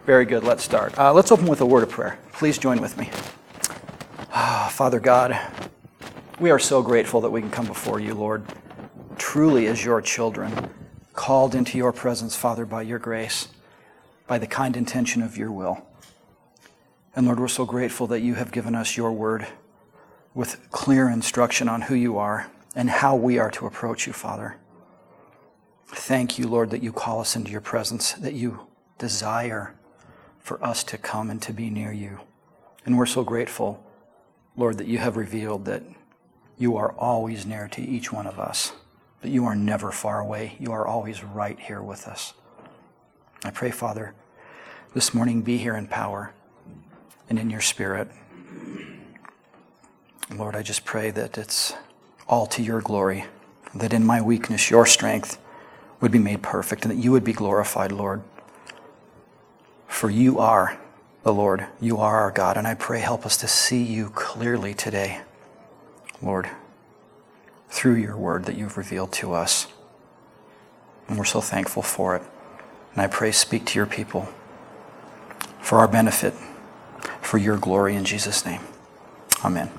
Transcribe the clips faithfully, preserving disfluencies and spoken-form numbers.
Very good. Let's start. Uh, let's open with a word of prayer. Please join with me. Oh, Father God, we are so grateful that we can come before you, Lord, truly as your children, called into your presence, Father, by your grace, by the kind intention of your will. And Lord, we're so grateful that you have given us your word with clear instruction on who you are and how we are to approach you, Father. Thank you, Lord, that you call us into your presence, that you desire for us to come and to be near you. And we're so grateful, Lord, that you have revealed that you are always near to each one of us, that you are never far away. You are always right here with us. I pray, Father, this morning be here in power and in your spirit. Lord, I just pray that it's all to your glory, that in my weakness your strength would be made perfect and that you would be glorified, Lord. For you are the Lord, you are our God, and I pray help us to see you clearly today, Lord, through your word that you've revealed to us. And we're so thankful for it. And I pray speak to your people for our benefit, for your glory in Jesus' name. Amen.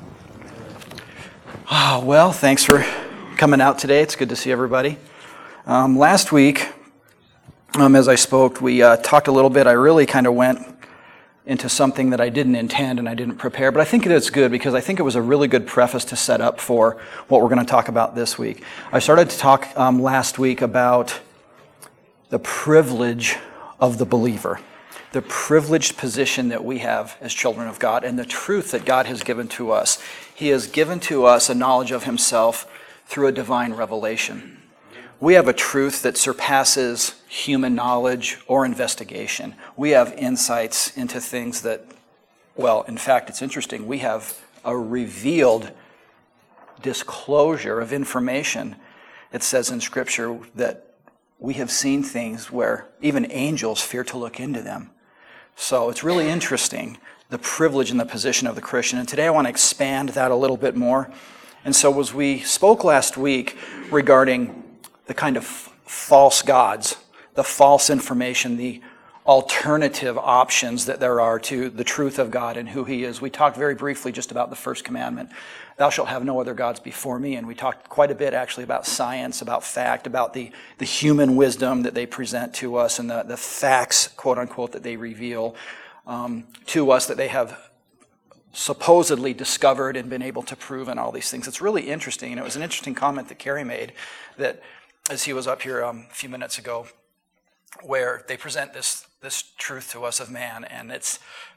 Oh, well, thanks for coming out today. It's good to see everybody. Um, last week, um, as I spoke, we uh, talked a little bit. I really kind of went into something that I didn't intend and I didn't prepare, but I think it's good because I think it was a really good preface to set up for what we're going to talk about this week. I started to talk um, last week about the privilege of the believer, the privileged position that we have as children of God, and the truth that God has given to us. He has given to us a knowledge of himself through a divine revelation. We have a truth that surpasses human knowledge or investigation. We have insights into things that, well, in fact, it's interesting. We have a revealed disclosure of information. It says in Scripture that we have seen things where even angels fear to look into them. So it's really interesting, the privilege and the position of the Christian. And today I want to expand that a little bit more. And so as we spoke last week regarding the kind of false gods, the false information, the alternative options that there are to the truth of God and who he is. We talked very briefly just about the first commandment. Thou shalt have no other gods before me. And we talked quite a bit actually about science, about fact, about the, the human wisdom that they present to us and the, the facts, quote unquote, that they reveal um, to us that they have supposedly discovered and been able to prove and all these things. It's really interesting. And it was an interesting comment that Kerry made that as he was up here um, a few minutes ago, where they present this this truth to us of man, and it's,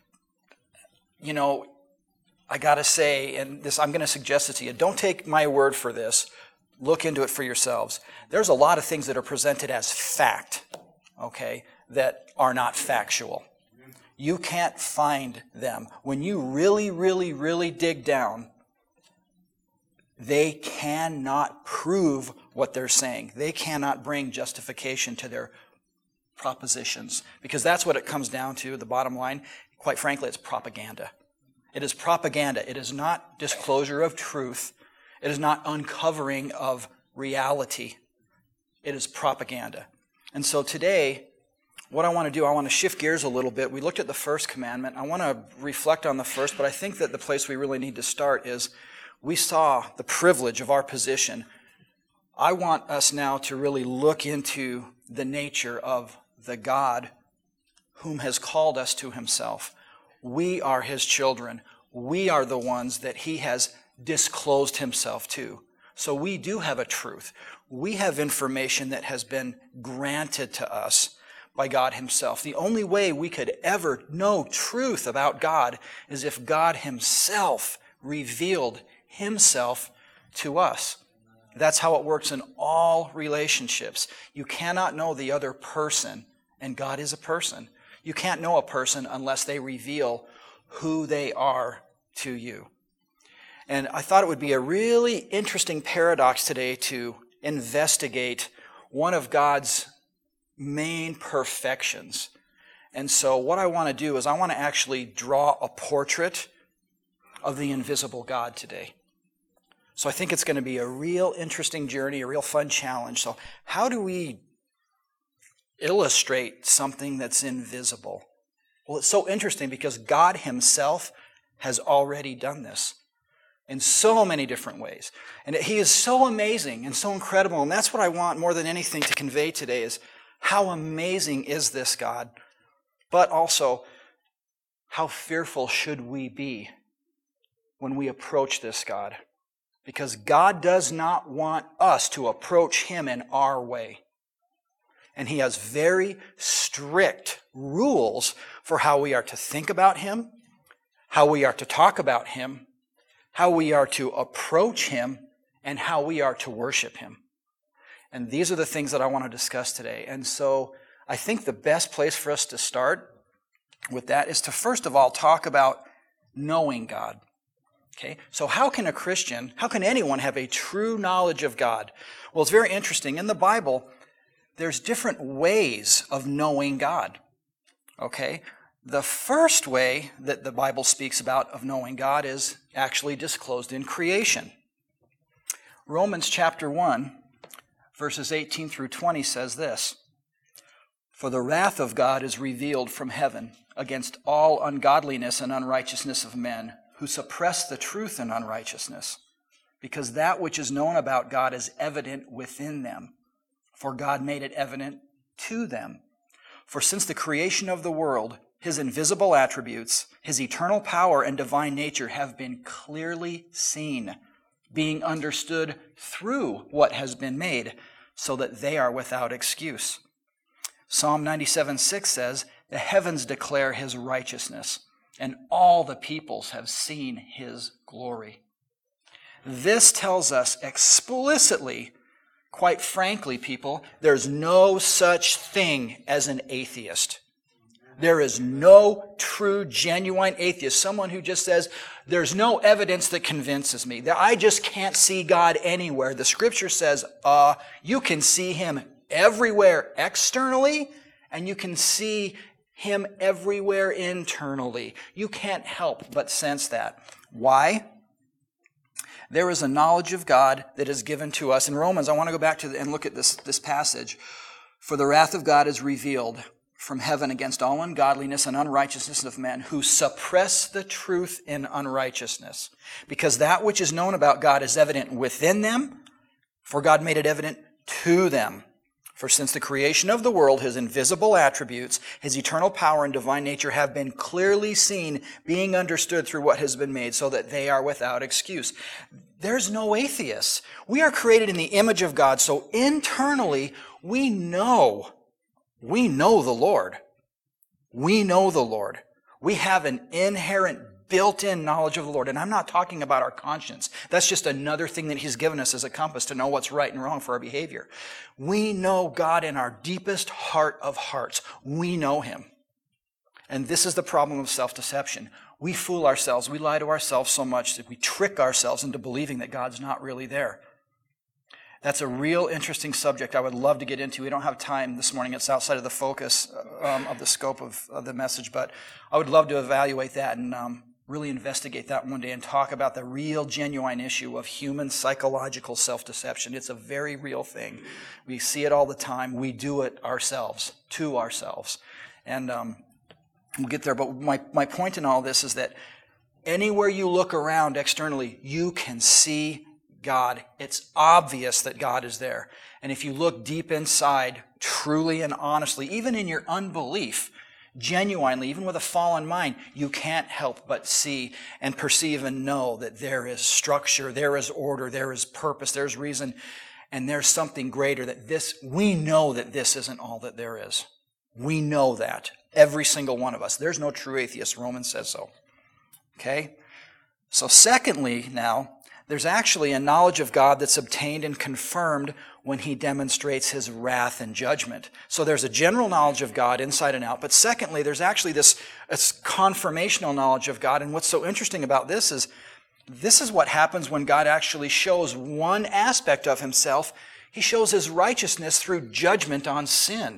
you know, I gotta say, and this I'm gonna suggest it to you, don't take my word for this, look into it for yourselves. There's a lot of things that are presented as fact, okay, that are not factual. You can't find them. When you really, really, really dig down, they cannot prove what they're saying. They cannot bring justification to their propositions, because that's what it comes down to, the bottom line. Quite frankly, it's propaganda. It is propaganda. It is not disclosure of truth. It is not uncovering of reality. It is propaganda. And so today, what I want to do, I want to shift gears a little bit. We looked at the first commandment. I want to reflect on the first, but I think that the place we really need to start is we saw the privilege of our position. I want us now to really look into the nature of the God whom has called us to himself. We are his children. We are the ones that he has disclosed himself to. So we do have a truth. We have information that has been granted to us by God himself. The only way we could ever know truth about God is if God himself revealed himself to us. That's how it works in all relationships. You cannot know the other person, and God is a person. You can't know a person unless they reveal who they are to you. And I thought it would be a really interesting paradox today to investigate one of God's main perfections. And so what I want to do is I want to actually draw a portrait of the invisible God today. So I think it's going to be a real interesting journey, a real fun challenge. So how do we illustrate something that's invisible? Well, it's so interesting because God himself has already done this in so many different ways. And he is so amazing and so incredible. And that's what I want more than anything to convey today is how amazing is this God, but also how fearful should we be when we approach this God? Because God does not want us to approach him in our way. And he has very strict rules for how we are to think about him, how we are to talk about him, how we are to approach him, and how we are to worship him. And these are the things that I want to discuss today. And so I think the best place for us to start with that is to first of all talk about knowing God. Okay, so how can a Christian, how can anyone have a true knowledge of God? Well, it's very interesting. In the Bible, there's different ways of knowing God. Okay, the first way that the Bible speaks about of knowing God is actually disclosed in creation. Romans chapter one, verses eighteen through twenty says this, "For the wrath of God is revealed from heaven against all ungodliness and unrighteousness of men, who suppress the truth in unrighteousness, because that which is known about God is evident within them, for God made it evident to them. For since the creation of the world, his invisible attributes, his eternal power and divine nature have been clearly seen, being understood through what has been made, so that they are without excuse." Psalm ninety-seven six says, "The heavens declare his righteousness, and all the peoples have seen his glory." This tells us explicitly, quite frankly, people, there's no such thing as an atheist. There is no true, genuine atheist, someone who just says, there's no evidence that convinces me, that I just can't see God anywhere. The scripture says, uh, you can see him everywhere externally, and you can see him everywhere internally. You can't help but sense that. Why? There is a knowledge of God that is given to us. In Romans, I want to go back to the, and look at this, this passage. "For the wrath of God is revealed from heaven against all ungodliness and unrighteousness of men who suppress the truth in unrighteousness. Because that which is known about God is evident within them, for God made it evident to them. For since the creation of the world, his invisible attributes, his eternal power and divine nature have been clearly seen, being understood through what has been made, so that they are without excuse." There's no atheists. We are created in the image of God, so internally we know, we know the Lord. We know the Lord. We have an inherent built-in knowledge of the Lord. And I'm not talking about our conscience. That's just another thing that he's given us as a compass to know what's right and wrong for our behavior. We know God in our deepest heart of hearts. We know him. And this is the problem of self-deception. We fool ourselves. We lie to ourselves so much that we trick ourselves into believing that God's not really there. That's a real interesting subject I would love to get into. We don't have time this morning. It's outside of the focus um, of the scope of, of the message, but I would love to evaluate that and um, really investigate that one day and talk about the real, genuine issue of human psychological self-deception. It's a very real thing. We see it all the time. We do it ourselves, to ourselves. And um, we'll get there. But my, my point in all this is that anywhere you look around externally, you can see God. It's obvious that God is there. And if you look deep inside, truly and honestly, even in your unbelief, genuinely, even with a fallen mind, you can't help but see and perceive and know that there is structure, there is order, there is purpose, there's reason, and there's something greater that this, we know that this isn't all that there is. We know that. Every single one of us. There's no true atheist. Romans says so. Okay? So secondly, now, there's actually a knowledge of God that's obtained and confirmed when he demonstrates his wrath and judgment. So there's a general knowledge of God inside and out. But secondly, there's actually this, this confirmational knowledge of God. And what's so interesting about this is this is what happens when God actually shows one aspect of himself. He shows his righteousness through judgment on sin.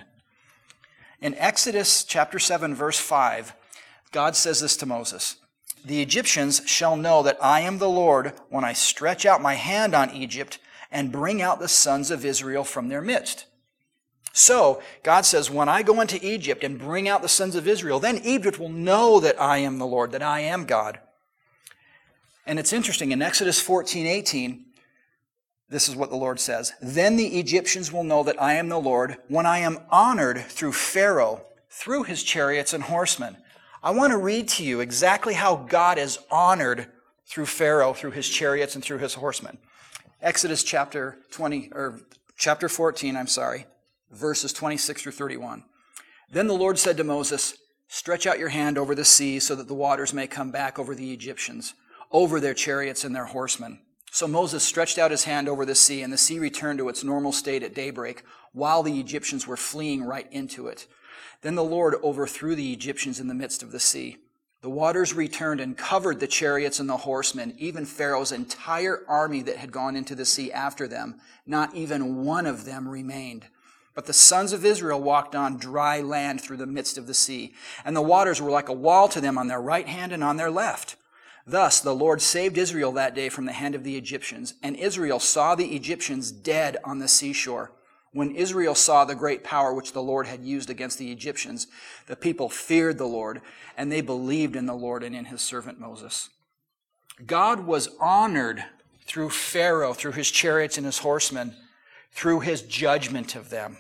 In Exodus chapter seven, verse five, God says this to Moses: "The Egyptians shall know that I am the Lord when I stretch out my hand on Egypt and bring out the sons of Israel from their midst." So, God says, when I go into Egypt and bring out the sons of Israel, then Egypt will know that I am the Lord, that I am God. And it's interesting, in Exodus fourteen eighteen, this is what the Lord says, "Then the Egyptians will know that I am the Lord when I am honored through Pharaoh, through his chariots and horsemen." I want to read to you exactly how God is honored through Pharaoh, through his chariots and through his horsemen. Exodus chapter twenty, or chapter fourteen, I'm sorry, verses twenty-six through thirty-one. "Then the Lord said to Moses, 'Stretch out your hand over the sea so that the waters may come back over the Egyptians, over their chariots and their horsemen.' So Moses stretched out his hand over the sea, and the sea returned to its normal state at daybreak, while the Egyptians were fleeing right into it. Then the Lord overthrew the Egyptians in the midst of the sea. The waters returned and covered the chariots and the horsemen, even Pharaoh's entire army that had gone into the sea after them. Not even one of them remained. But the sons of Israel walked on dry land through the midst of the sea, and the waters were like a wall to them on their right hand and on their left. Thus the Lord saved Israel that day from the hand of the Egyptians, and Israel saw the Egyptians dead on the seashore. When Israel saw the great power which the Lord had used against the Egyptians, the people feared the Lord, and they believed in the Lord and in his servant Moses." God was honored through Pharaoh, through his chariots and his horsemen, through his judgment of them.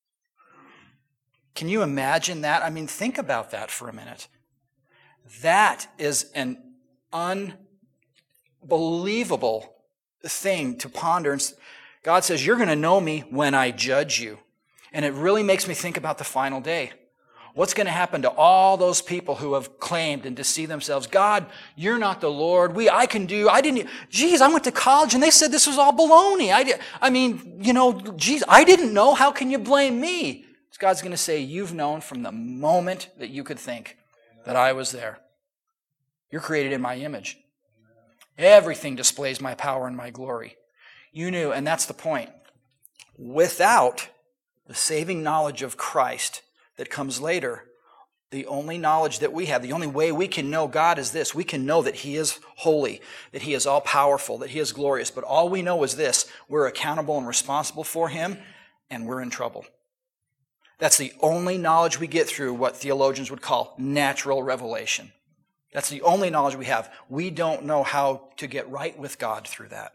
Can you imagine that? I mean, think about that for a minute. That is an unbelievable thing to ponder. God says, you're going to know me when I judge you. And it really makes me think about the final day. What's going to happen to all those people who have claimed and deceived themselves? God, you're not the Lord. We, I can do, I didn't, geez, I went to college and they said this was all baloney. I, did, I mean, you know, geez, I didn't know. How can you blame me? God's going to say, you've known from the moment that you could think that I was there. You're created in my image. Everything displays my power and my glory. You knew, and that's the point. Without the saving knowledge of Christ that comes later, the only knowledge that we have, the only way we can know God is this. We can know that he is holy, that he is all-powerful, that he is glorious. But all we know is this. We're accountable and responsible for him, and we're in trouble. That's the only knowledge we get through what theologians would call natural revelation. That's the only knowledge we have. We don't know how to get right with God through that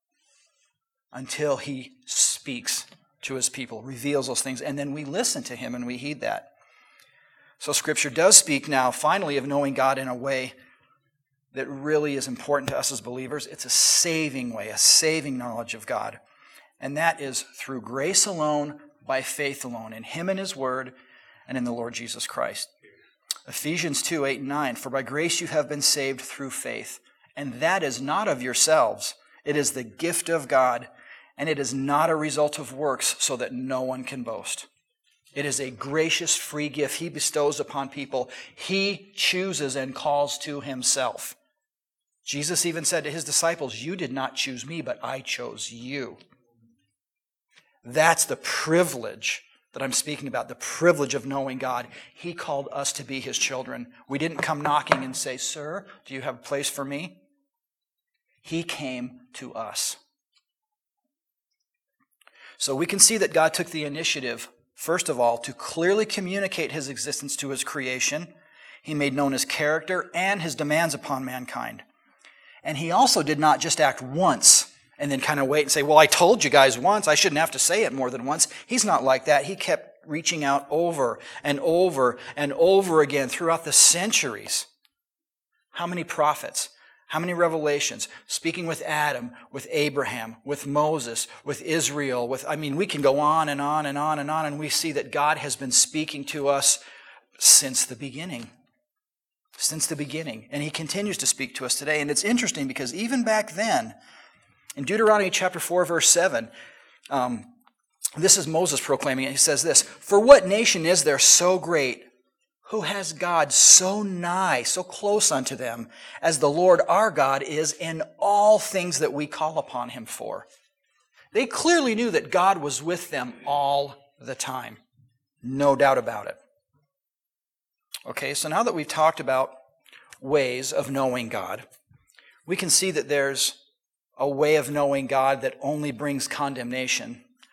until he speaks to his people, reveals those things, and then we listen to him and we heed that. So Scripture does speak now, finally, of knowing God in a way that really is important to us as believers. It's a saving way, a saving knowledge of God. And that is through grace alone, by faith alone, in him and his word, and in the Lord Jesus Christ. Ephesians two, eight and nine, "For by grace you have been saved through faith, and that is not of yourselves. It is the gift of God, and it is not a result of works, so that no one can boast." It is a gracious free gift he bestows upon people he chooses and calls to himself. Jesus even said to his disciples, "You did not choose me, but I chose you." That's the privilege that I'm speaking about, the privilege of knowing God. He called us to be his children. We didn't come knocking and say, "Sir, do you have a place for me?" He came to us. So we can see that God took the initiative, first of all, to clearly communicate his existence to his creation. He made known his character and his demands upon mankind. And he also did not just act once and then kind of wait and say, "Well, I told you guys once. I shouldn't have to say it more than once." He's not like that. He kept reaching out over and over and over again throughout the centuries. How many prophets? How many revelations? Speaking with Adam, with Abraham, with Moses, with Israel, with, I mean, we can go on and on and on and on, and we see that God has been speaking to us since the beginning. Since the beginning. And he continues to speak to us today. And it's interesting because even back then, in Deuteronomy chapter four, verse seven, um, this is Moses proclaiming it. He says this, "For what nation is there so great, who has God so nigh, so close unto them, as the Lord our God is in all things that we call upon him for?" They clearly knew that God was with them all the time. No doubt about it. Okay, so now that we've talked about ways of knowing God, we can see that there's a way of knowing God that only brings condemnation.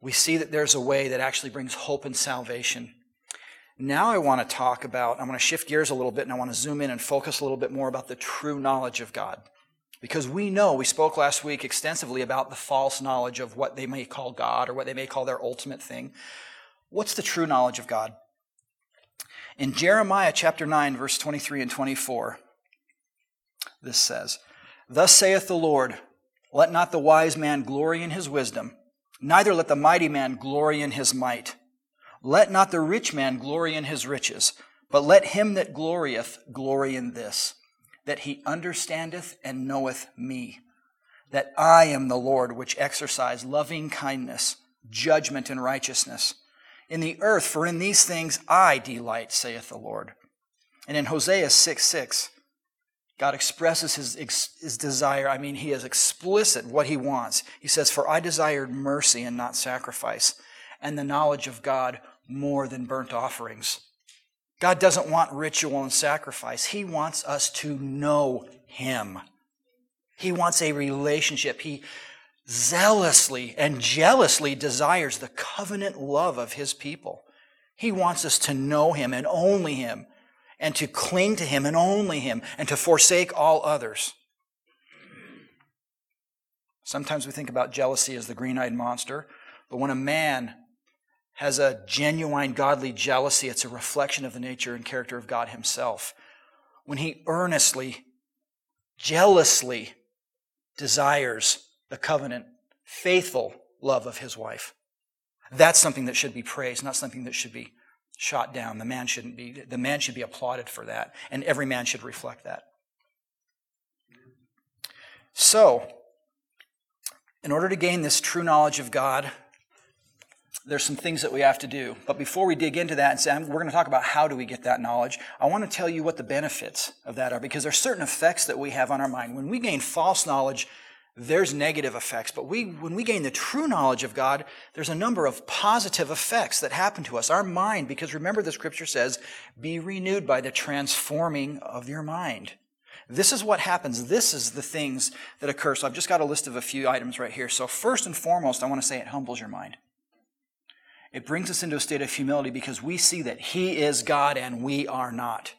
we see that there's a way that actually brings hope and salvation. Now I want to talk about, I'm going to shift gears a little bit and I want to zoom in and focus a little bit more about the true knowledge of God. Because we know, we spoke last week extensively about the false knowledge of what they may call God or what they may call their ultimate thing. What's the true knowledge of God? In Jeremiah chapter nine, verse twenty-three and twenty-four, this says, "Thus saith the Lord, let not the wise man glory in his wisdom, neither let the mighty man glory in his might. Let not the rich man glory in his riches, but let him that glorieth glory in this, that he understandeth and knoweth me, that I am the Lord which exercise loving kindness, judgment, and righteousness in the earth, for in these things I delight, saith the Lord." And in Hosea six six, God expresses his, his desire. I mean, he is explicit what he wants. He says, "For I desired mercy and not sacrifice, and the knowledge of God more than burnt offerings." God doesn't want ritual and sacrifice. He wants us to know him. He wants a relationship. He zealously and jealously desires the covenant love of his people. He wants us to know him and only him, and to cling to him and only him, and to forsake all others. Sometimes we think about jealousy as the green-eyed monster, but when a man has a genuine godly jealousy, it's a reflection of the nature and character of God himself. When he earnestly, jealously desires the covenant, faithful love of his wife. That's something that should be praised, not something that should be shot down. The man shouldn't be, the man should be applauded for that, and every man should reflect that. So, in order to gain this true knowledge of God, there's some things that we have to do. But before we dig into that and say, we're going to talk about how do we get that knowledge, I want to tell you what the benefits of that are, because there's certain effects that we have on our mind. When we gain false knowledge, there's negative effects. But we, when we gain the true knowledge of God, there's a number of positive effects that happen to us. Our mind, because remember the scripture says, be renewed by the transforming of your mind. This is what happens. This is the things that occur. So I've just got a list of a few items right here. So first and foremost, I want to say it humbles your mind. It brings us into a state of humility because we see that he is God and we are not.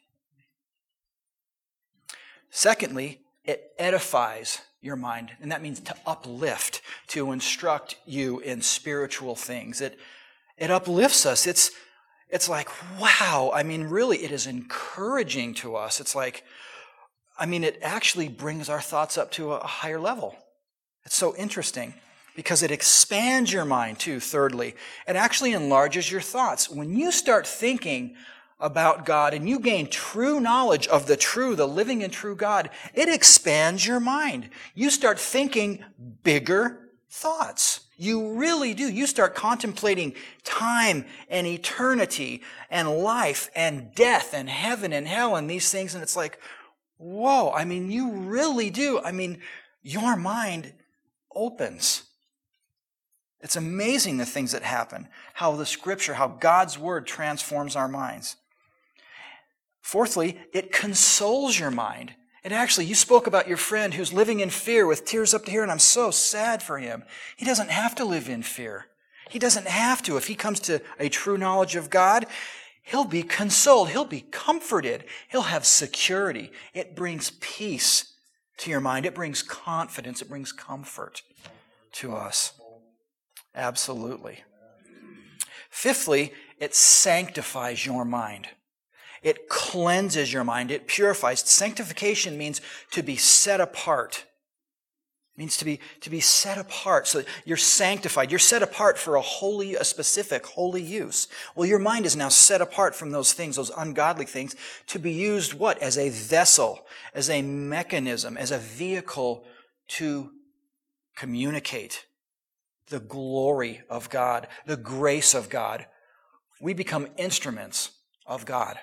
Secondly, it edifies your mind, and that means to uplift, to instruct you in spiritual things. It it uplifts us. It's it's like, wow, I mean, really, it is encouraging to us. It's like, I mean, it actually brings our thoughts up to a higher level. It's so interesting because it expands your mind too, thirdly. It actually enlarges your thoughts. When you start thinking about God and you gain true knowledge of the true, the living and true God, it expands your mind. You start thinking bigger thoughts. You really do. You start contemplating time and eternity and life and death and heaven and hell and these things, and it's like, whoa, I mean, you really do. I mean, your mind opens. It's amazing the things that happen, how the Scripture, how God's Word transforms our minds. Fourthly, it consoles your mind. And actually, you spoke about your friend who's living in fear with tears up to here, and I'm so sad for him. He doesn't have to live in fear. He doesn't have to. If he comes to a true knowledge of God, he'll be consoled. He'll be comforted. He'll have security. It brings peace to your mind. It brings confidence. It brings comfort to us. Absolutely. Fifthly, it sanctifies your mind. It cleanses your mind. It purifies. Sanctification means to be set apart. It means to be, to be set apart. So you're sanctified. You're set apart for a holy, a specific holy use. Well, your mind is now set apart from those things, those ungodly things, to be used what? As a vessel, as a mechanism, as a vehicle to communicate the glory of God, the grace of God. We become instruments of God.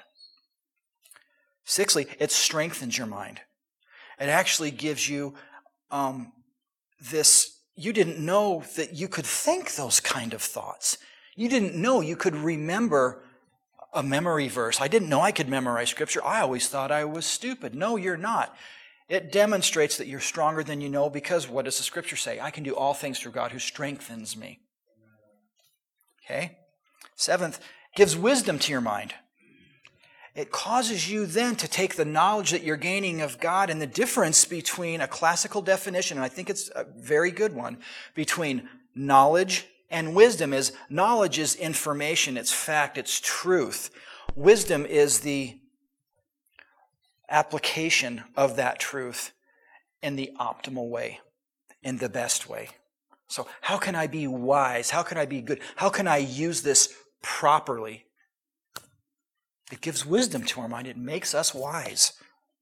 Sixthly, it strengthens your mind. It actually gives you um, this, you didn't know that you could think those kind of thoughts. You didn't know you could remember a memory verse. I didn't know I could memorize Scripture. I always thought I was stupid. No, you're not. It demonstrates that you're stronger than you know because what does the Scripture say? I can do all things through God who strengthens me. Okay? Seventh, gives wisdom to your mind. It causes you then to take the knowledge that you're gaining of God and the difference between a classical definition, and I think it's a very good one, between knowledge and wisdom is knowledge is information, it's fact, it's truth. Wisdom is the application of that truth in the optimal way, in the best way. So how can I be wise? How can I be good? How can I use this properly? It gives wisdom to our mind. It makes us wise.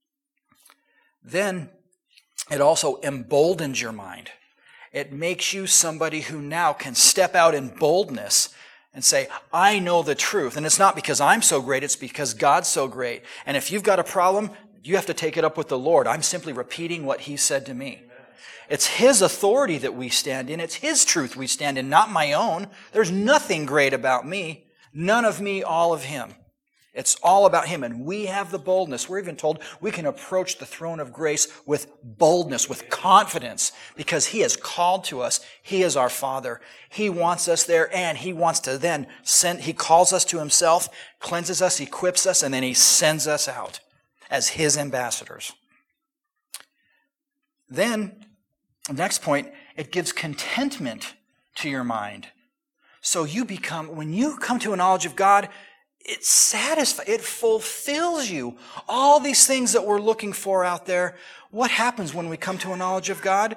Then it also emboldens your mind. It makes you somebody who now can step out in boldness and say, I know the truth. And it's not because I'm so great, it's because God's so great. And if you've got a problem, you have to take it up with the Lord. I'm simply repeating what He said to me. It's His authority that we stand in. It's His truth we stand in, not my own. There's nothing great about me. None of me, all of Him. It's all about Him, and we have the boldness. We're even told we can approach the throne of grace with boldness, with confidence, because He has called to us. He is our Father. He wants us there, and He wants to then send, He calls us to Himself, cleanses us, equips us, and then He sends us out as His ambassadors. Then, the next point, it gives contentment to your mind. So you become, when you come to a knowledge of God, it satisfies, it fulfills you. All these things that we're looking for out there, what happens when we come to a knowledge of God?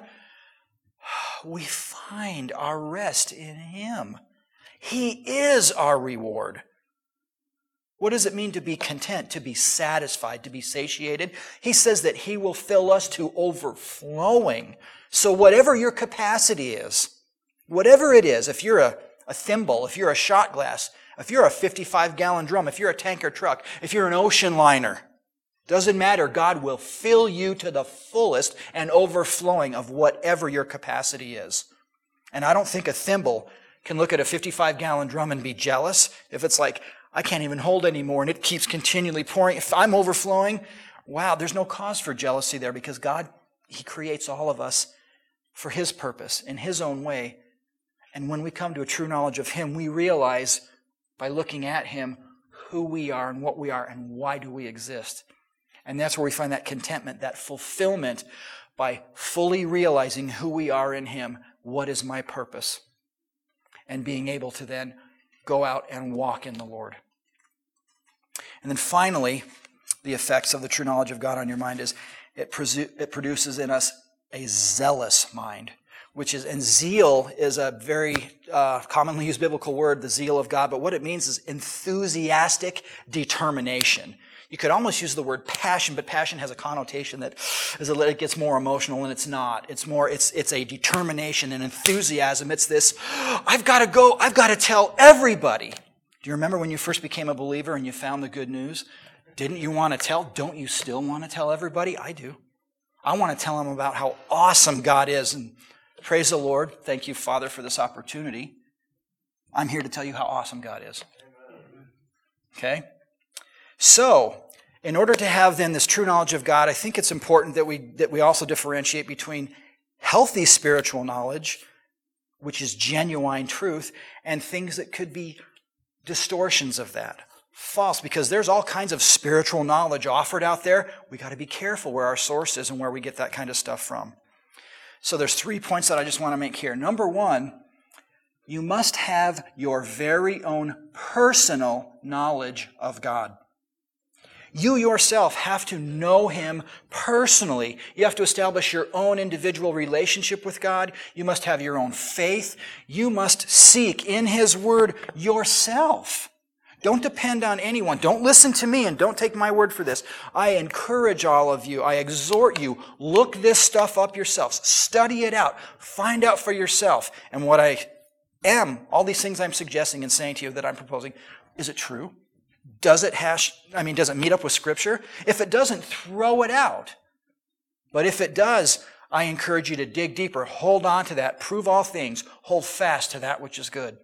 We find our rest in Him. He is our reward. What does it mean to be content, to be satisfied, to be satiated? He says that He will fill us to overflowing. So whatever your capacity is, whatever it is, if you're a, a thimble, if you're a shot glass, if you're a fifty-five gallon drum, if you're a tanker truck, if you're an ocean liner, doesn't matter. God will fill you to the fullest and overflowing of whatever your capacity is. And I don't think a thimble can look at a fifty-five gallon drum and be jealous. If it's like, I can't even hold anymore and it keeps continually pouring. If I'm overflowing, wow, there's no cause for jealousy there because God, He creates all of us for His purpose, in His own way. And when we come to a true knowledge of Him, we realize by looking at Him who we are and what we are and why do we exist. And that's where we find that contentment, that fulfillment by fully realizing who we are in Him, what is my purpose, and being able to then go out and walk in the Lord. And then finally, the effects of the true knowledge of God on your mind is it, presu- it produces in us a zealous mind. Which is, and zeal is a very uh, commonly used biblical word, the zeal of God, but what it means is enthusiastic determination. You could almost use the word passion, but passion has a connotation that is a, it gets more emotional, and it's not. It's more, it's it's a determination, an enthusiasm. It's this, I've got to go, I've got to tell everybody. Do you remember when you first became a believer and you found the good news? Didn't you want to tell? Don't you still want to tell everybody? I do. I want to tell them about how awesome God is, and praise the Lord. Thank you, Father, for this opportunity. I'm here to tell you how awesome God is. Okay? So, in order to have then this true knowledge of God, I think it's important that we that we also differentiate between healthy spiritual knowledge, which is genuine truth, and things that could be distortions of that. False, because there's all kinds of spiritual knowledge offered out there. We got to be careful where our source is and where we get that kind of stuff from. So there's three points that I just want to make here. Number one, you must have your very own personal knowledge of God. You yourself have to know Him personally. You have to establish your own individual relationship with God. You must have your own faith. You must seek in His Word yourself. Don't depend on anyone. Don't listen to me and don't take my word for this. I encourage all of you. I exhort you. Look this stuff up yourselves. Study it out. Find out for yourself. And what I am, all these things I'm suggesting and saying to you that I'm proposing, is it true? Does it hash, I mean, does it meet up with Scripture? If it doesn't, throw it out. But if it does, I encourage you to dig deeper. Hold on to that. Prove all things. Hold fast to that which is good.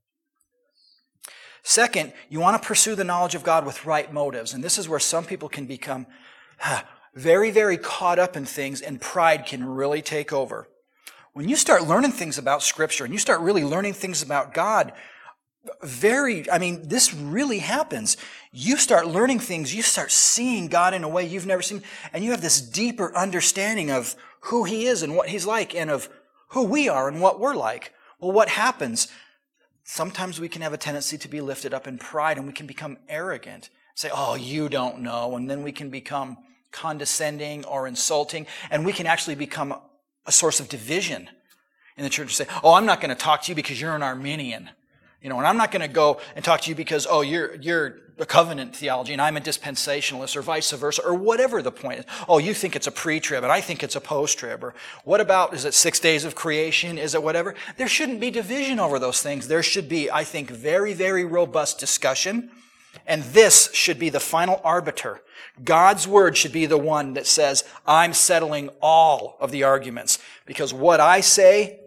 Second, you want to pursue the knowledge of God with right motives. And this is where some people can become very, very caught up in things, and pride can really take over. When you start learning things about Scripture and you start really learning things about God, very, I mean, this really happens. You start learning things, you start seeing God in a way you've never seen, and you have this deeper understanding of who He is and what He's like, and of who we are and what we're like. Well, what happens? Sometimes we can have a tendency to be lifted up in pride, and we can become arrogant. Say, oh, you don't know, and then we can become condescending or insulting, and we can actually become a source of division in the church. Say, oh, I'm not going to talk to you because you're an Arminian. You know, and I'm not going to go and talk to you because, oh, you're you're a covenant theology and I'm a dispensationalist, or vice versa, or whatever the point is. Oh, you think it's a pre-trib and I think it's a post-trib. Or what about, is it six days of creation? Is it whatever? There shouldn't be division over those things. There should be, I think, very, very robust discussion. And this should be the final arbiter. God's word should be the one that says, I'm settling all of the arguments. Because what I say,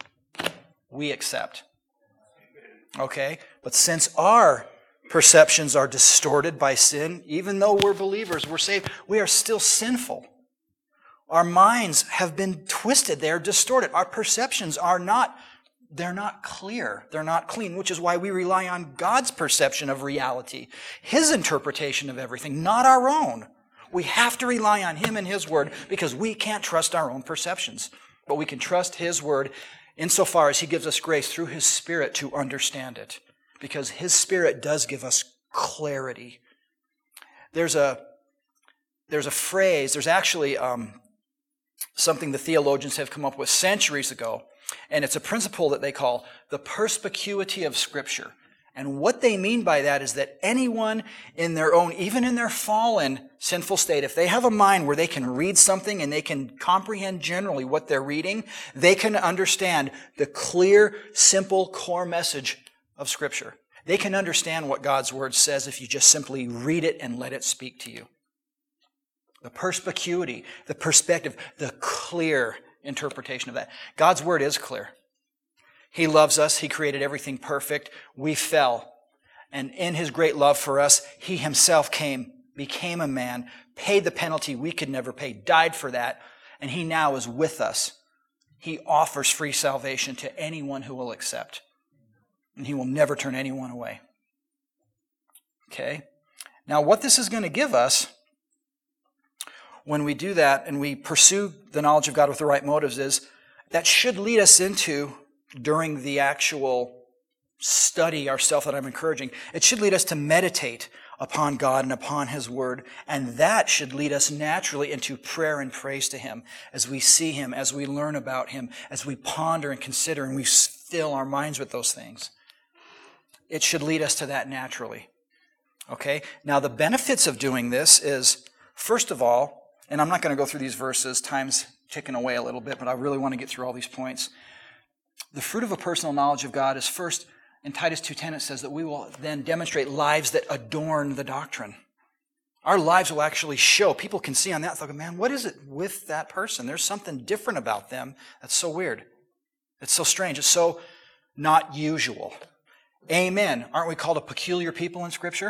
we accept. Okay? But since our perceptions are distorted by sin, even though we're believers, we're saved, we are still sinful. Our minds have been twisted. They're distorted. Our perceptions are not, they're not clear. They're not clean, which is why we rely on God's perception of reality, His interpretation of everything, not our own. We have to rely on Him and His word because we can't trust our own perceptions. But we can trust His word insofar as He gives us grace through His Spirit to understand it. Because His Spirit does give us clarity. There's a, there's a phrase, there's actually um, something the theologians have come up with centuries ago, and it's a principle that they call the perspicuity of Scripture. And what they mean by that is that anyone in their own, even in their fallen, sinful state, if they have a mind where they can read something and they can comprehend generally what they're reading, they can understand the clear, simple, core message of Scripture. They can understand what God's Word says if you just simply read it and let it speak to you. The perspicuity, the perspective, the clear interpretation of that. God's Word is clear. He loves us. He created everything perfect. We fell. And in His great love for us, He Himself came, became a man, paid the penalty we could never pay, died for that, and He now is with us. He offers free salvation to anyone who will accept. And He will never turn anyone away. Okay? Now, what this is going to give us when we do that and we pursue the knowledge of God with the right motives is that should lead us into, during the actual study ourselves that I'm encouraging, it should lead us to meditate upon God and upon His Word, and that should lead us naturally into prayer and praise to Him as we see Him, as we learn about Him, as we ponder and consider and we fill our minds with those things. It should lead us to that naturally. Okay? Now, the benefits of doing this is, first of all, and I'm not going to go through these verses, time's ticking away a little bit, but I really want to get through all these points. The fruit of a personal knowledge of God is first, in Titus two ten it says that we will then demonstrate lives that adorn the doctrine. Our lives will actually show. People can see on that, they'll go, man, what is it with that person? There's something different about them that's so weird. It's so strange. It's so not usual. Amen. Aren't we called a peculiar people in Scripture?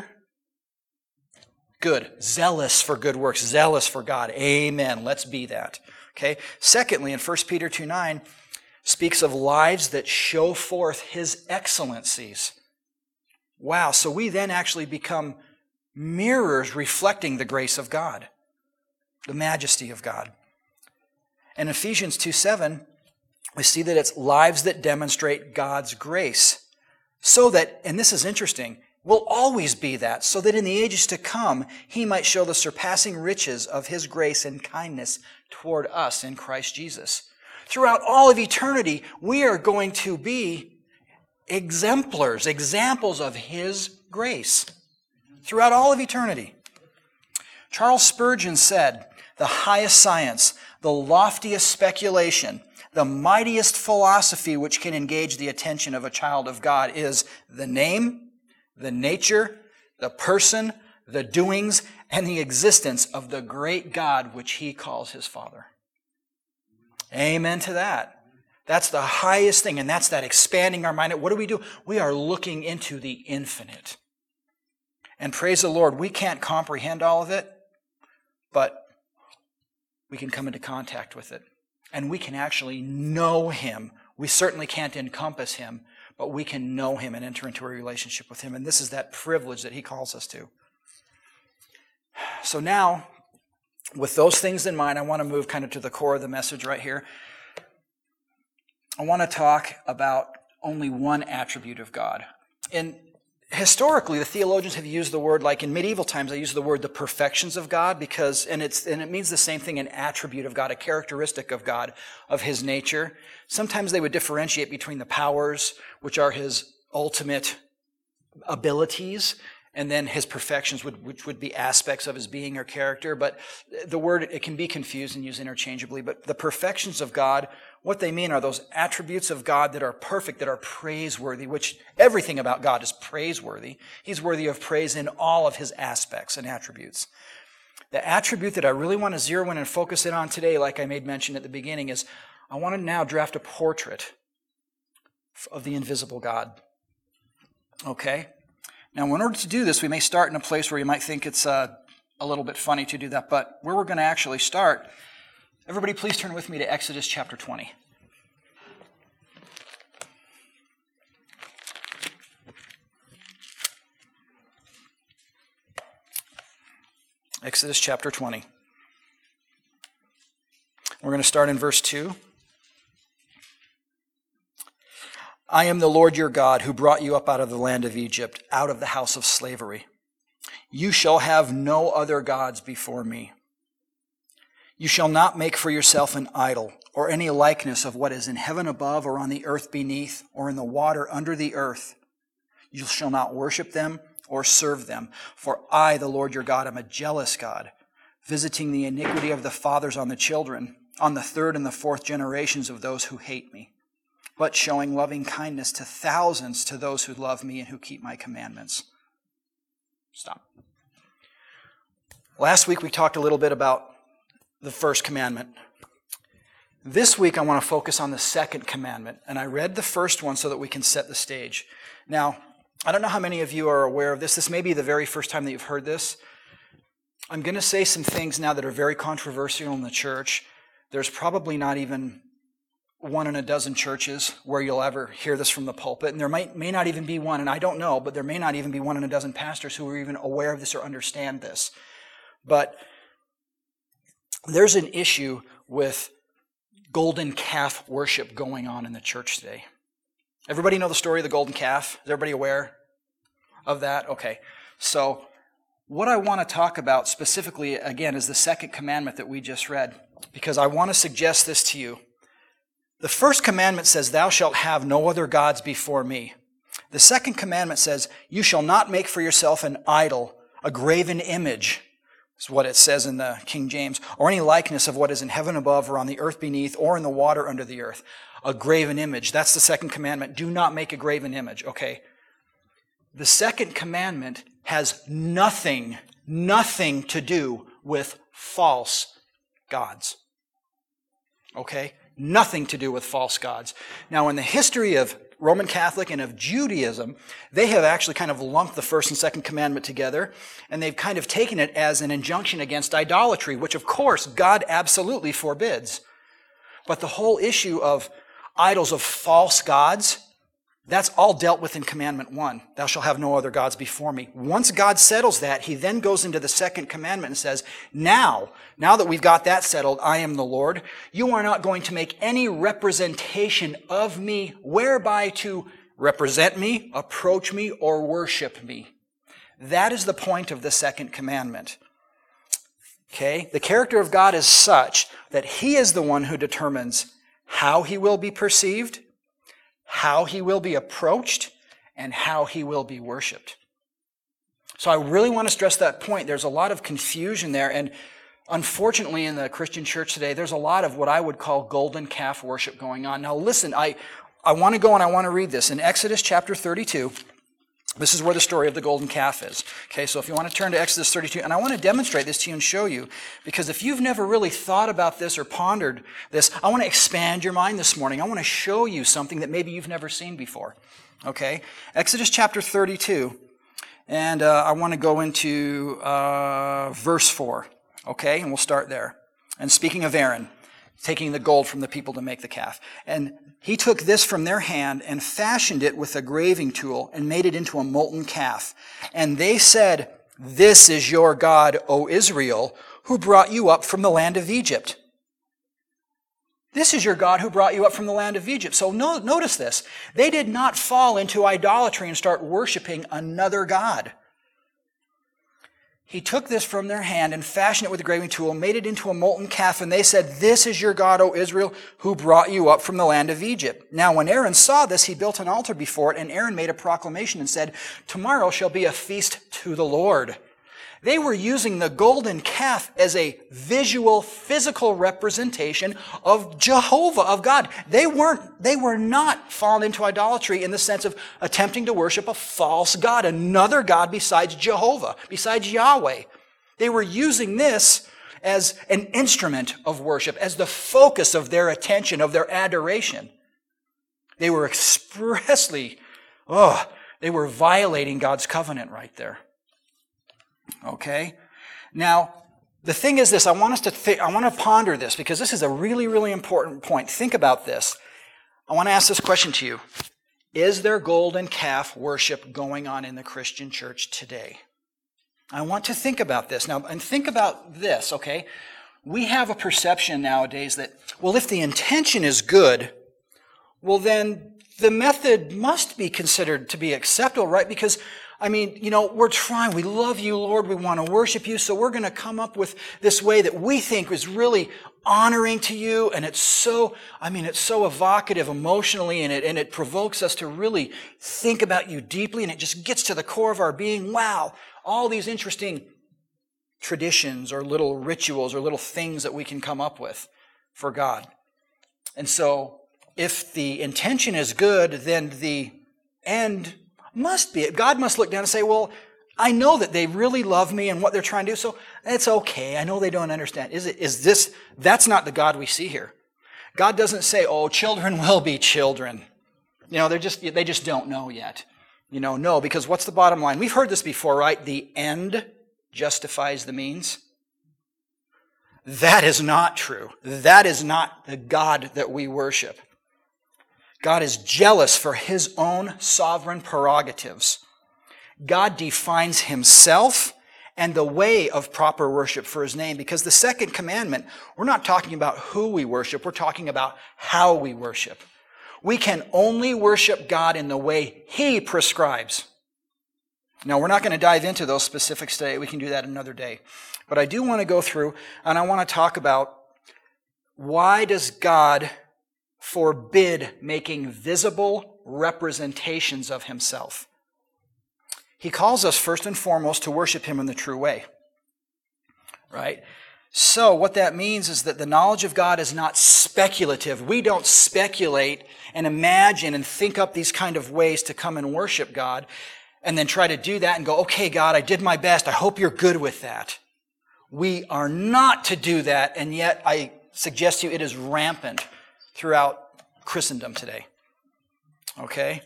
Good. Zealous for good works. Zealous for God. Amen. Let's be that. Okay. Secondly, in First Peter two nine, speaks of lives that show forth His excellencies. Wow. So we then actually become mirrors reflecting the grace of God, the majesty of God. And Ephesians two seven, we see that it's lives that demonstrate God's grace. So that, and this is interesting, will always be that, so that in the ages to come, He might show the surpassing riches of His grace and kindness toward us in Christ Jesus. Throughout all of eternity, we are going to be exemplars, examples of His grace. Throughout all of eternity. Charles Spurgeon said, the highest science, the loftiest speculation, the mightiest philosophy which can engage the attention of a child of God is the name, the nature, the person, the doings, and the existence of the great God which He calls His Father. Amen to that. That's the highest thing, and that's that expanding our mind. What do we do? We are looking into the infinite. And praise the Lord, we can't comprehend all of it, but we can come into contact with it. And we can actually know Him. We certainly can't encompass Him, but we can know him and enter into a relationship with him. And this is that privilege that he calls us to. So now, with those things in mind, I want to move kind of to the core of the message right here. I want to talk about only one attribute of God. And historically, the theologians have used the word, like in medieval times, they use the word the perfections of God, because, and it's, and it means the same thing, an attribute of God, a characteristic of God, of his nature. Sometimes they would differentiate between the powers, which are his ultimate abilities, and then his perfections, which would be aspects of his being or character. But the word, it can be confused and used interchangeably. But the perfections of God, what they mean are those attributes of God that are perfect, that are praiseworthy, which everything about God is praiseworthy. He's worthy of praise in all of his aspects and attributes. The attribute that I really want to zero in and focus in on today, like I made mention at the beginning, is I want to now draft a portrait of the invisible God. Okay? Now, in order to do this, we may start in a place where you might think it's uh, a little bit funny to do that, but where we're going to actually start, everybody please turn with me to Exodus chapter twenty. Exodus chapter twenty. We're going to start in verse two. I am the Lord your God who brought you up out of the land of Egypt, out of the house of slavery. You shall have no other gods before me. You shall not make for yourself an idol or any likeness of what is in heaven above or on the earth beneath or in the water under the earth. You shall not worship them or serve them. For I, the Lord your God, am a jealous God, visiting the iniquity of the fathers on the children, on the third and the fourth generations of those who hate me, but showing loving kindness to thousands to those who love me and who keep my commandments. Stop. Last week we talked a little bit about the first commandment. This week I want to focus on the second commandment, and I read the first one so that we can set the stage. Now, I don't know how many of you are aware of this. This may be the very first time that you've heard this. I'm going to say some things now that are very controversial in the church. There's probably not even one in a dozen churches where you'll ever hear this from the pulpit, and there might may not even be one, and I don't know, but there may not even be one in a dozen pastors who are even aware of this or understand this. But there's an issue with golden calf worship going on in the church today. Everybody know the story of the golden calf? Is everybody aware of that? Okay. So what I want to talk about specifically, again, is the second commandment that we just read, because I want to suggest this to you. The first commandment says, thou shalt have no other gods before me. The second commandment says, you shall not make for yourself an idol, a graven image, is what it says in the King James, or any likeness of what is in heaven above or on the earth beneath or in the water under the earth. A graven image. That's the second commandment. Do not make a graven image. Okay. The second commandment has nothing, nothing to do with false gods. Okay? Nothing to do with false gods. Now, in the history of Roman Catholic and of Judaism, they have actually kind of lumped the first and second commandment together, and they've kind of taken it as an injunction against idolatry, which of course God absolutely forbids. But the whole issue of idols of false gods, that's all dealt with in commandment one. Thou shalt have no other gods before me. Once God settles that, he then goes into the second commandment and says, now, now that we've got that settled, I am the Lord, you are not going to make any representation of me whereby to represent me, approach me, or worship me. That is the point of the second commandment. Okay? The character of God is such that he is the one who determines how he will be perceived, how he will be approached, and how he will be worshipped. So I really want to stress that point. There's a lot of confusion there, and unfortunately in the Christian church today, there's a lot of what I would call golden calf worship going on. Now listen, I, I want to go and I want to read this. In Exodus chapter thirty-two, this is where the story of the golden calf is. Okay, so if you want to turn to Exodus thirty-two, and I want to demonstrate this to you and show you, because if you've never really thought about this or pondered this, I want to expand your mind this morning. I want to show you something that maybe you've never seen before. Okay, Exodus chapter thirty-two, and uh, I want to go into uh, verse four. Okay, and we'll start there. And speaking of Aaron, taking the gold from the people to make the calf. And he took this from their hand and fashioned it with a graving tool and made it into a molten calf. And they said, "This is your God, O Israel, who brought you up from the land of Egypt." This is your God who brought you up from the land of Egypt. So no, notice this. They did not fall into idolatry and start worshiping another god. He took this from their hand and fashioned it with a graving tool, made it into a molten calf, and they said, "This is your God, O Israel, who brought you up from the land of Egypt." Now when Aaron saw this, he built an altar before it, and Aaron made a proclamation and said, "Tomorrow shall be a feast to the Lord." They were using the golden calf as a visual, physical representation of Jehovah, of God. They weren't, they were not fallen into idolatry in the sense of attempting to worship a false god, another god besides Jehovah, besides Yahweh. They were using this as an instrument of worship, as the focus of their attention, of their adoration. They were expressly, oh, they were violating God's covenant right there. Okay? Now, the thing is this, I want us to think, I want to ponder this because this is a really, really important point. Think about this. I want to ask this question to you. Is there golden calf worship going on in the Christian church today? I want to think about this. Now, and think about this, okay? We have a perception nowadays that, well, if the intention is good, well, then the method must be considered to be acceptable, right? Because I mean, you know, we're trying, we love you, Lord, we want to worship you, so we're going to come up with this way that we think is really honoring to you, and it's so, I mean, it's so evocative emotionally, and it, and it provokes us to really think about you deeply, and it just gets to the core of our being. Wow, all these interesting traditions or little rituals or little things that we can come up with for God. And so, if the intention is good, then the end must be it. God must look down and say, well, I know that they really love me and what they're trying to do, so it's okay. I know they don't understand. Is it, is this, that's not the God we see here. God doesn't say, oh, children will be children. You know, they're just, they just don't know yet. You know, no, because what's the bottom line? We've heard this before, right? The end justifies the means. That is not true. That is not the God that we worship. God is jealous for his own sovereign prerogatives. God defines himself and the way of proper worship for his name, because the second commandment, we're not talking about who we worship, we're talking about how we worship. We can only worship God in the way he prescribes. Now, we're not going to dive into those specifics today. We can do that another day. But I do want to go through, and I want to talk about why does God forbid making visible representations of himself. He calls us first and foremost to worship him in the true way. Right? So what that means is that the knowledge of God is not speculative. We don't speculate and imagine and think up these kind of ways to come and worship God and then try to do that and go, okay, God, I did my best. I hope you're good with that. We are not to do that, and yet I suggest to you it is rampant throughout Christendom today. Okay?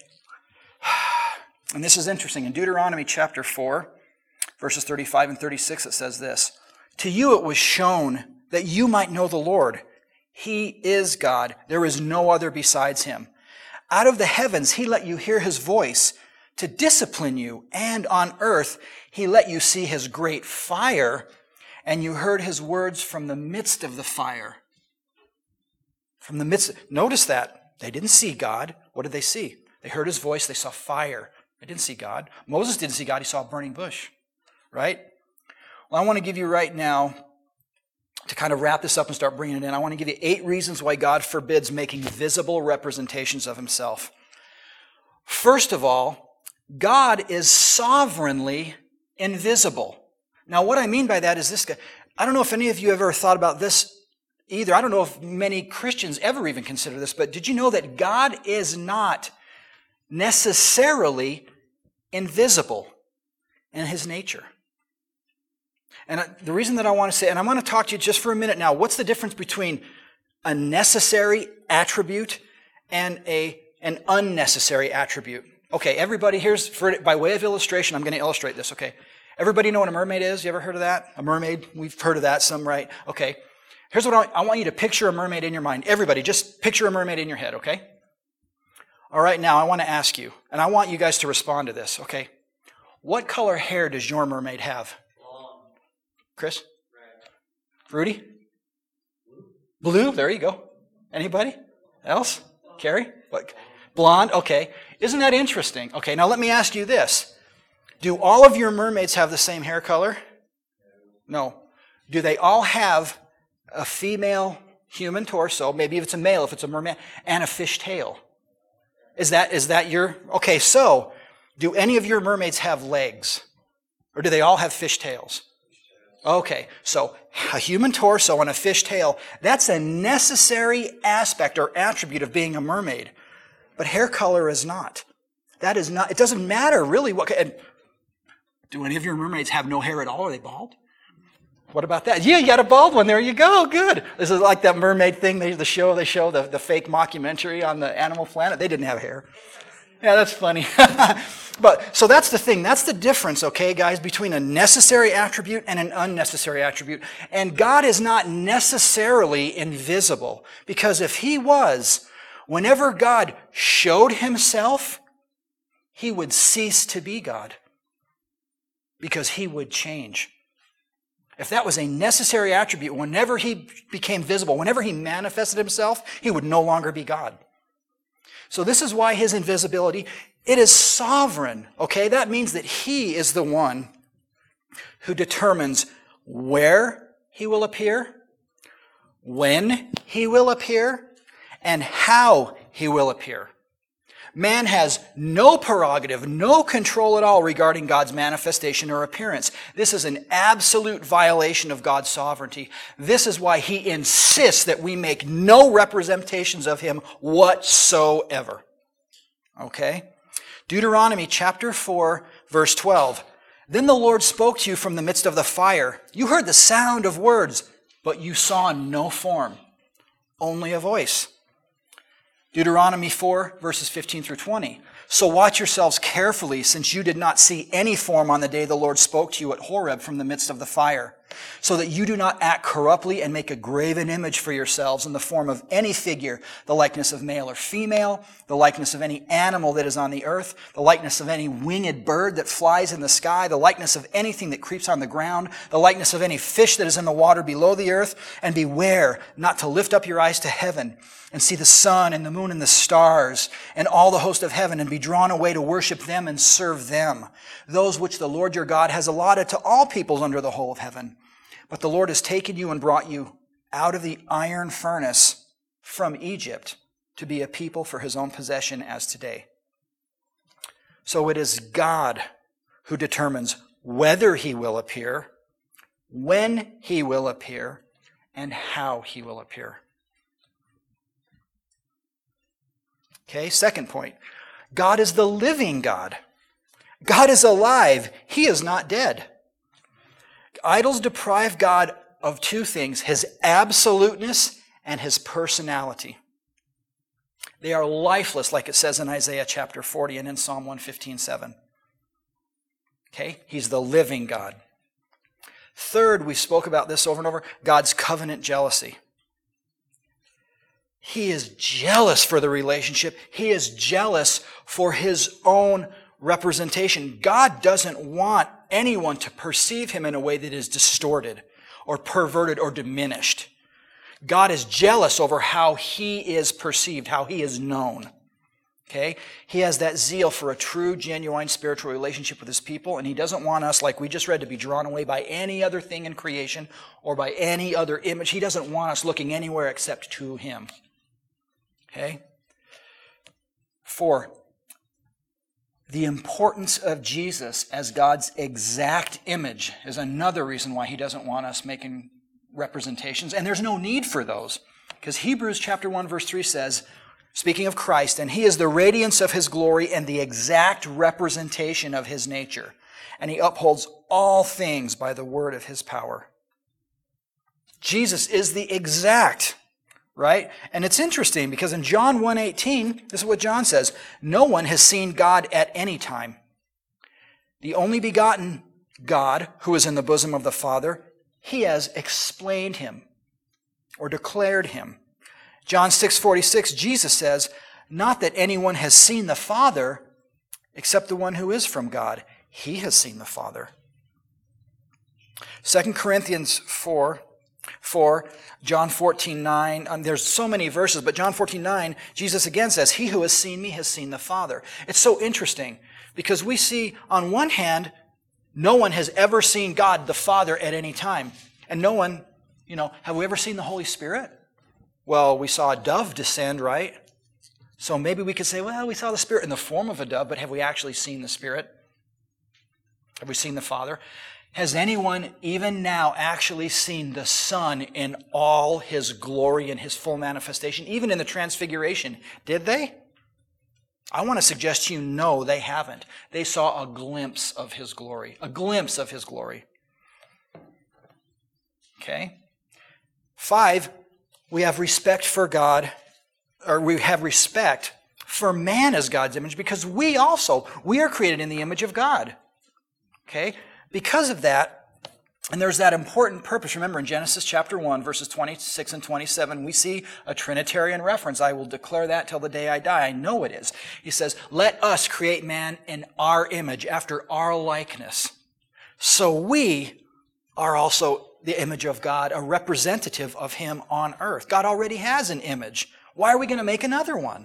And this is interesting. In Deuteronomy chapter four, verses thirty-five and thirty-six, it says this, "To you it was shown that you might know the Lord. He is God. There is no other besides him. Out of the heavens he let you hear his voice to discipline you, and on earth he let you see his great fire, and you heard his words from the midst of the fire." From the midst, notice that. They didn't see God. What did they see? They heard his voice. They saw fire. They didn't see God. Moses didn't see God. He saw a burning bush. Right? Well, I want to give you right now, to kind of wrap this up and start bringing it in, I want to give you eight reasons why God forbids making visible representations of himself. First of all, God is sovereignly invisible. Now, what I mean by that is this guy. I don't know if any of you have ever thought about this either. I don't know if many Christians ever even consider this, but did you know that God is not necessarily invisible in his nature? And the reason that I want to say, and I'm going to talk to you just for a minute now, what's the difference between a necessary attribute and a, an unnecessary attribute? Okay, everybody, here's, for, by way of illustration, I'm going to illustrate this, okay? Everybody know what a mermaid is? You ever heard of that? A mermaid? We've heard of that, some, right? Okay. Here's what I want. I want you to picture a mermaid in your mind. Everybody, just picture a mermaid in your head, okay? All right, now I want to ask you, and I want you guys to respond to this, okay? What color hair does your mermaid have? Blonde. Chris? Red. Rudy? Blue. Blue, there you go. Anybody else? Carrie? What? Blonde, okay. Isn't that interesting? Okay, now let me ask you this. Do all of your mermaids have the same hair color? No. Do they all have a female human torso, maybe if it's a male, if it's a mermaid, and a fish tail? Is that is that your... Okay, so, do any of your mermaids have legs? Or do they all have fish tails? Okay, so a human torso and a fish tail, that's a necessary aspect or attribute of being a mermaid. But hair color is not. That is not... It doesn't matter really what... And do any of your mermaids have no hair at all? Are they bald? What about that? Yeah, you got a bald one. There you go. Good. This is like that mermaid thing, they, the show they show, the, the fake mockumentary on the Animal Planet. They didn't have hair. Yeah, that's funny. But, so that's the thing. That's the difference, okay, guys, between a necessary attribute and an unnecessary attribute. And God is not necessarily invisible. Because if He was, whenever God showed Himself, He would cease to be God. Because He would change. If that was a necessary attribute, whenever He became visible, whenever He manifested Himself, He would no longer be God. So this is why His invisibility, it is sovereign, okay? That means that He is the one who determines where He will appear, when He will appear, and how He will appear. Man has no prerogative, no control at all regarding God's manifestation or appearance. This is an absolute violation of God's sovereignty. This is why He insists that we make no representations of Him whatsoever. Okay? Deuteronomy chapter four, verse twelve. Then the Lord spoke to you from the midst of the fire. You heard the sound of words, but you saw no form, only a voice. Deuteronomy four, verses fifteen through twenty. So watch yourselves carefully, since you did not see any form on the day the Lord spoke to you at Horeb from the midst of the fire, so that you do not act corruptly and make a graven image for yourselves in the form of any figure, the likeness of male or female, the likeness of any animal that is on the earth, the likeness of any winged bird that flies in the sky, the likeness of anything that creeps on the ground, the likeness of any fish that is in the water below the earth, and beware not to lift up your eyes to heaven and see the sun and the moon and the stars and all the host of heaven, and be drawn away to worship them and serve them, those which the Lord your God has allotted to all peoples under the whole of heaven. But the Lord has taken you and brought you out of the iron furnace from Egypt to be a people for His own possession as today. So it is God who determines whether He will appear, when He will appear, and how He will appear. Okay, second point. God is the living God. God is alive. He is not dead. Idols deprive God of two things, His absoluteness and His personality. They are lifeless, like it says in Isaiah chapter forty and in Psalm one fifteen, seven. Okay, He's the living God. Third, we spoke about this over and over, God's covenant jealousy. He is jealous for the relationship. He is jealous for His own representation. God doesn't want anyone to perceive Him in a way that is distorted or perverted or diminished. God is jealous over how He is perceived, how He is known. Okay? He has that zeal for a true, genuine spiritual relationship with His people, and He doesn't want us, like we just read, to be drawn away by any other thing in creation or by any other image. He doesn't want us looking anywhere except to Him. Okay? Four, the importance of Jesus as God's exact image is another reason why He doesn't want us making representations. And there's no need for those. Because Hebrews chapter one verse three says, speaking of Christ, and He is the radiance of His glory and the exact representation of His nature. And He upholds all things by the word of His power. Jesus is the exact, right? And it's interesting because in John one eighteen, this is what John says, no one has seen God at any time. The only begotten God, who is in the bosom of the Father, He has explained Him. or declared him. John six forty-six, Jesus says, not that anyone has seen the Father except the one who is from God. He has seen the Father. Second Corinthians four, four, John fourteen nine, um, there's so many verses, but John fourteen nine, Jesus again says, he who has seen me has seen the Father. It's so interesting because we see on one hand, no one has ever seen God the Father at any time. And no one, you know, have we ever seen the Holy Spirit? Well, we saw a dove descend, right? So maybe we could say, well, we saw the Spirit in the form of a dove, but have we actually seen the Spirit? Have we seen the Father? Has anyone even now actually seen the Son in all His glory and His full manifestation, even in the Transfiguration? Did they? I want to suggest to you, no, they haven't. They saw a glimpse of His glory, a glimpse of His glory. Okay? Five, we have respect for God, or we have respect for man as God's image, because we also, we are created in the image of God. Okay? Because of that, and there's that important purpose. Remember in Genesis chapter one, verses twenty-six and twenty-seven, we see a Trinitarian reference. I will declare that till the day I die. I know it is. He says, let us create man in our image, after our likeness. So we are also the image of God, a representative of Him on earth. God already has an image. Why are we going to make another one?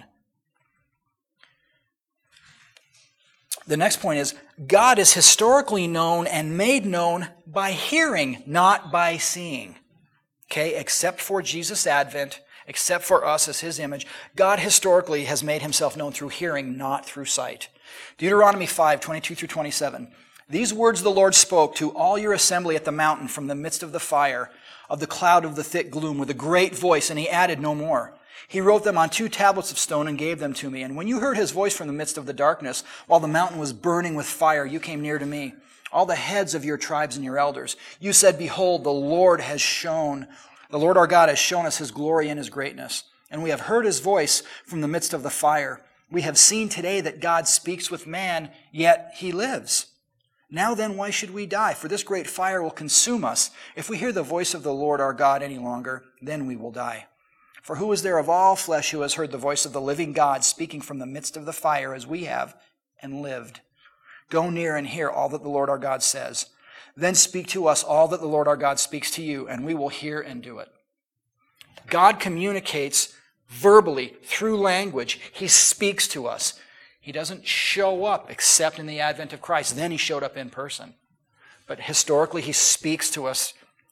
The next point is, God is historically known and made known by hearing, not by seeing. Okay, except for Jesus' advent, except for us as His image, God historically has made Himself known through hearing, not through sight. Deuteronomy five, twenty-two through twenty-seven. These words the Lord spoke to all your assembly at the mountain from the midst of the fire, of the cloud of the thick gloom, with a great voice, and He added no more. He wrote them on two tablets of stone and gave them to me. And when you heard His voice from the midst of the darkness, while the mountain was burning with fire, you came near to me, all the heads of your tribes and your elders. You said, behold, the Lord has shown, the Lord our God has shown us His glory and His greatness. And we have heard His voice from the midst of the fire. We have seen today that God speaks with man, yet He lives. Now then, why should we die? For this great fire will consume us. If we hear the voice of the Lord our God any longer, then we will die. For who is there of all flesh who has heard the voice of the living God speaking from the midst of the fire as we have and lived? Go near and hear all that the Lord our God says. Then speak to us all that the Lord our God speaks to you, and we will hear and do it. God communicates verbally through language. He speaks to us. He doesn't show up except in the advent of Christ. Then He showed up in person. But historically, He speaks to us.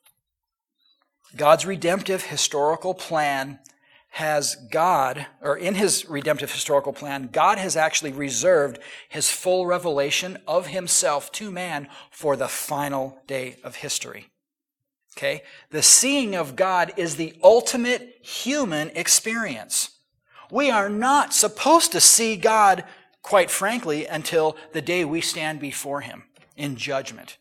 God's redemptive historical plan has God, or in His redemptive historical plan, God has actually reserved His full revelation of Himself to man for the final day of history. Okay? The seeing of God is the ultimate human experience. We are not supposed to see God, quite frankly, until the day we stand before Him in judgment.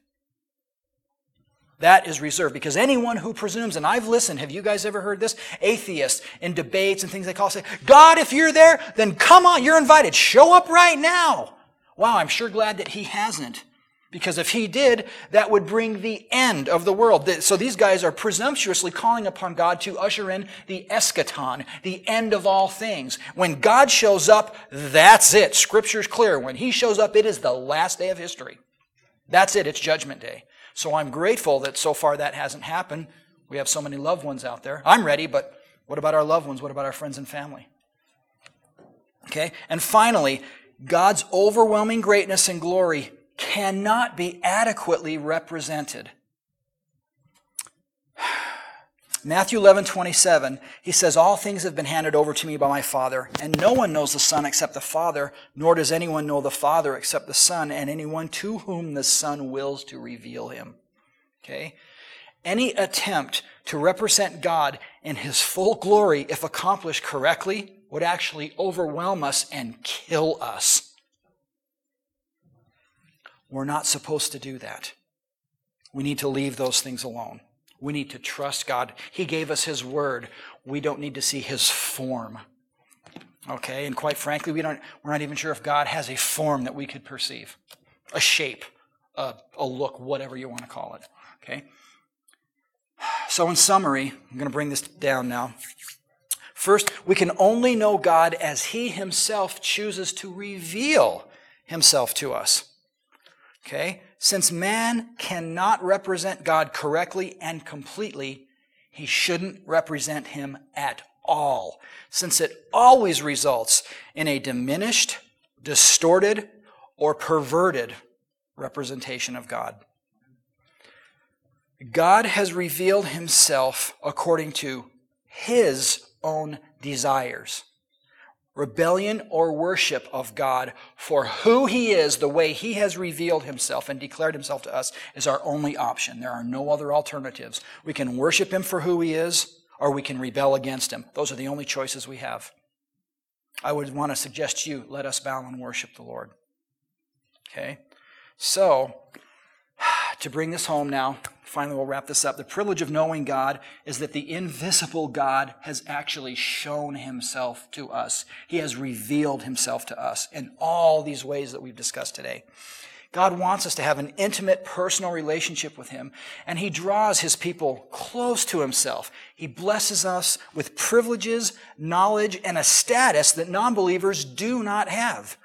That is reserved, because anyone who presumes, and I've listened, have you guys ever heard this? Atheists in debates and things they call say, God, if you're there, then come on, you're invited. Show up right now. Wow, I'm sure glad that He hasn't. Because if He did, that would bring the end of the world. So these guys are presumptuously calling upon God to usher in the eschaton, the end of all things. When God shows up, that's it. Scripture's clear. When He shows up, it is the last day of history. That's it. It's Judgment Day. So I'm grateful that so far that hasn't happened. We have so many loved ones out there. I'm ready, but what about our loved ones? What about our friends and family? Okay? And finally, God's overwhelming greatness and glory cannot be adequately represented. Matthew eleven twenty-seven, He says, all things have been handed over to me by my Father, and no one knows the Son except the Father, nor does anyone know the Father except the Son, and anyone to whom the Son wills to reveal Him. Okay? Any attempt to represent God in His full glory, if accomplished correctly, would actually overwhelm us and kill us. We're not supposed to do that. We need to leave those things alone. We need to trust God. He gave us His word. We don't need to see His form. Okay? And quite frankly, we don't, we're not even sure if God has a form that we could perceive. A shape, a, a look, whatever you want to call it. Okay? So in summary, I'm going to bring this down now. First, we can only know God as He Himself chooses to reveal Himself to us. Okay? Since man cannot represent God correctly and completely, he shouldn't represent Him at all, since it always results in a diminished, distorted, or perverted representation of God. God has revealed Himself according to His own desires. Rebellion or worship of God for who He is, the way He has revealed Himself and declared Himself to us, is our only option. There are no other alternatives. We can worship Him for who He is, or we can rebel against Him. Those are the only choices we have. I would want to suggest to you, let us bow and worship the Lord. Okay? So, to bring this home now, finally we'll wrap this up. The privilege of knowing God is that the invisible God has actually shown Himself to us. He has revealed Himself to us in all these ways that we've discussed today. God wants us to have an intimate, personal relationship with Him, and He draws His people close to Himself. He blesses us with privileges, knowledge, and a status that non-believers do not have.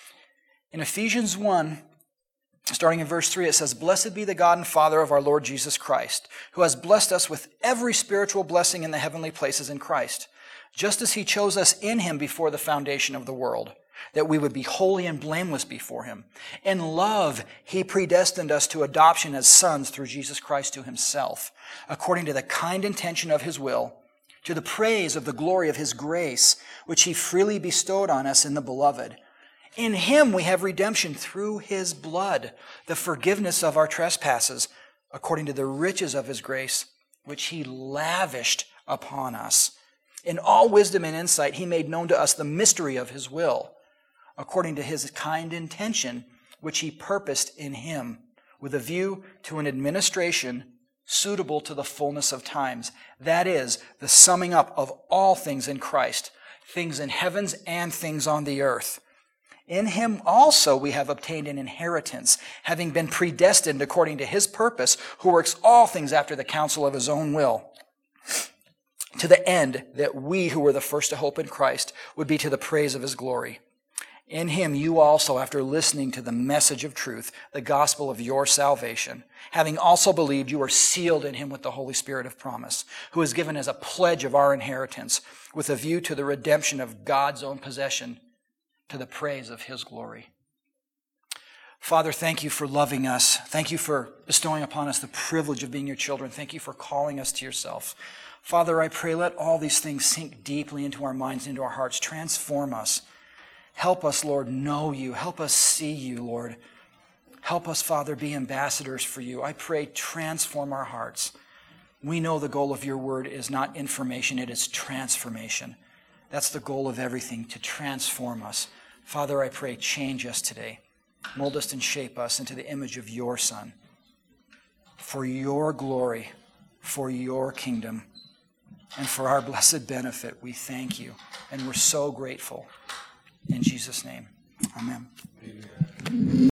In Ephesians one, starting in verse three, it says, "Blessed be the God and Father of our Lord Jesus Christ, who has blessed us with every spiritual blessing in the heavenly places in Christ, just as He chose us in Him before the foundation of the world, that we would be holy and blameless before Him. In love, He predestined us to adoption as sons through Jesus Christ to Himself, according to the kind intention of His will, to the praise of the glory of His grace, which He freely bestowed on us in the Beloved. In Him we have redemption through His blood, the forgiveness of our trespasses, according to the riches of His grace, which He lavished upon us. In all wisdom and insight He made known to us the mystery of His will, according to His kind intention, which He purposed in Him, with a view to an administration suitable to the fullness of times. That is, the summing up of all things in Christ, things in heavens and things on the earth. In Him also we have obtained an inheritance, having been predestined according to His purpose, who works all things after the counsel of His own will, to the end that we who were the first to hope in Christ would be to the praise of His glory. In Him you also, after listening to the message of truth, the gospel of your salvation, having also believed, you are sealed in Him with the Holy Spirit of promise, who is given as a pledge of our inheritance, with a view to the redemption of God's own possession, to the praise of His glory. Father, thank You for loving us. Thank You for bestowing upon us the privilege of being Your children. Thank You for calling us to Yourself. Father, I pray, let all these things sink deeply into our minds, into our hearts. Transform us. Help us, Lord, know You. Help us see You, Lord. Help us, Father, be ambassadors for You. I pray, transform our hearts. We know the goal of Your word is not information, it is transformation. That's the goal of everything, to transform us. Father, I pray, change us today. Mold us and shape us into the image of Your Son. For Your glory, for Your kingdom, and for our blessed benefit, we thank You, and we're so grateful. In Jesus' name, amen. Amen.